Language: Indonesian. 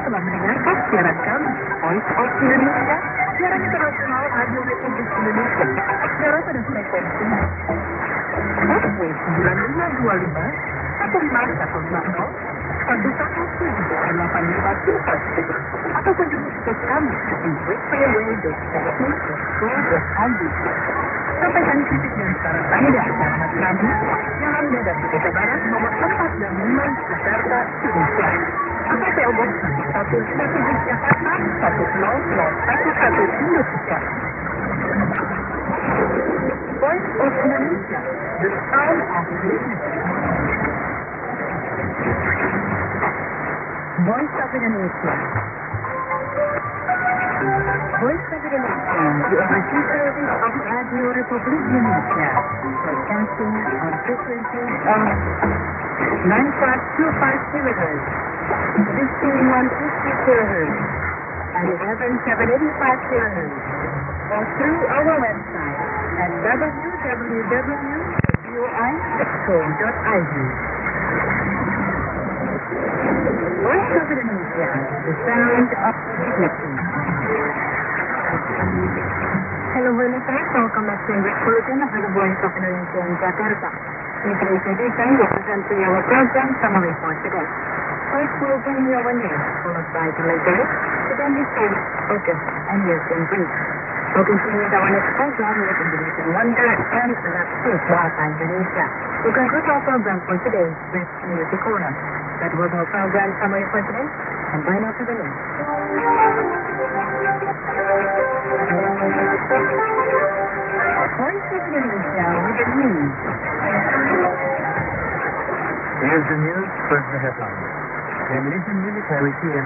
telah mendengarkan siaran kami, Voice of Indonesia, siaran internasional Radio Republik Indonesia, siaran pada frekuensi Shortwave 9525, 15160, 11785 kHz, ataupun juga situs kami di www.teknik.co.id. Sampaikan kritik dan saran Anda di alamat kami yang ada di Kota Barat nomor 4 dan 5 Jakarta, Indonesia. Atau PO Box 1117 Jakarta 10011 Indonesia. Voice of Indonesia, the sound of freedom. Voice of Indonesia. Voice of Indonesia, the overseas service of Radio Republik Indonesia, broadcasting on frequencies of 9525 kHz, 15150 kHz, and 11785 kHz, or through our website at www.voi.co.id. Voice of Indonesia, the sound of dignity. Hello, listeners. Welcome back to English Bulletin of the Voice of Indonesia in Jakarta. In today's edition, we present to you our program summary for today. First, we'll bring you our news, followed by commentary, then details, focus, and news in brief. We'll continue with our next program with Indonesian Wonder and Lapsus Bahasa Indonesia. We conclude our program for today with Music Corner. That was our program summary for today, and bye now to the news. Voice of Indonesia with the news. Here's the news, first the headlines. The Malaysian military